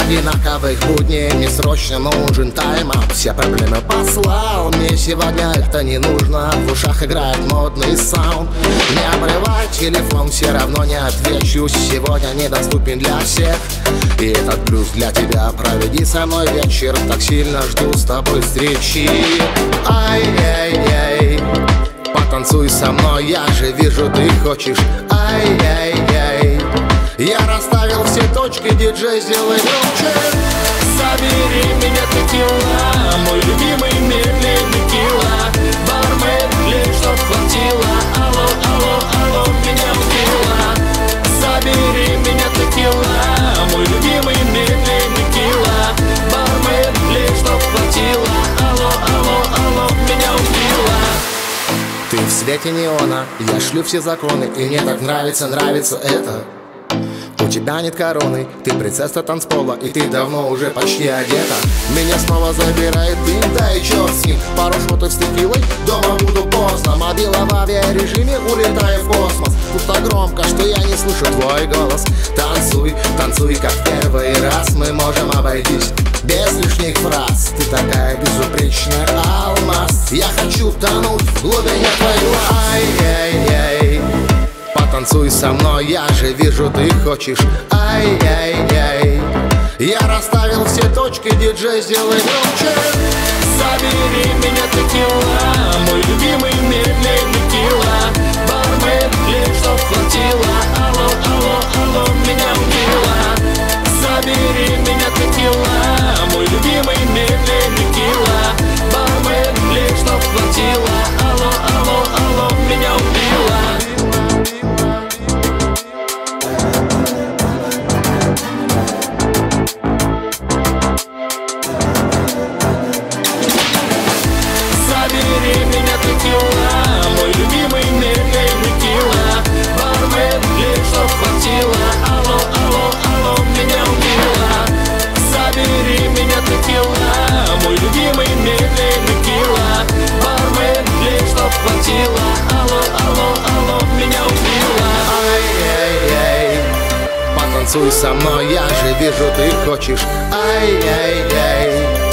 одинаковых будней мне срочно нужен тайм-аут. Все проблемы послал, мне сегодня это не нужно. В ушах играет модный саунд. Не обрывай телефон, все равно не отвечу. Сегодня недоступен для всех, и этот блюз для тебя. Проведи со мной вечер, так сильно жду с тобой встречи. Ай-яй-яй, потанцуй со мной, я же вижу, ты хочешь. Ай-яй-яй, я расставил все точки, диджей, сделай громче. Забери меня, текила, мой любимый медленный килла. Бармен, лишь чтоб хватило. Алло, алло, алло, меня убила. Забери меня, текила, мой любимый медленный килла. Бармен, лишь чтоб хватило. Алло, алло, алло, меня убила. Ты в свете неона, я шлю все законы, и мне так нравится это. У тебя нет короны, ты принцесса танцпола, и ты давно уже почти одета. Меня снова забирает дым, да и черт с ним. Пару шотов с текилой, дома буду поздно. Мобила в авиарежиме, улетаю в космос. Тут так громко, что я не слышу твой голос. Танцуй, танцуй, как в первый раз. Мы можем обойтись без лишних фраз. Ты такая безупречная алмаз. Я хочу тонуть в глубине твоего. Ай-яй-яй, потанцуй со мной, я же вижу, ты хочешь. Ай-яй-яй, я расставил все точки, диджей, сделай громче. Забери меня, текила, мой любимый медленный килла. Бармен, лишь чтоб хватило. Алло, алло, алло, меня убила. Забери меня, текила, мой любимый медленный килла. Бармен, лишь чтоб хватило. Алло, алло, алло, меня убила. Забери меня, текила, мой любимый медленный килла. Бармен, лишь чтоб хватило. Алло, алло, алло, меня убила. Забери меня, текила, мой любимый медленный килла. Бармен, лишь чтоб хватило. Алло, алло, алло, меня убила. Ай-яй-яй, потанцуй со мной, я же вижу, ты хочешь. Ай-яй-яй,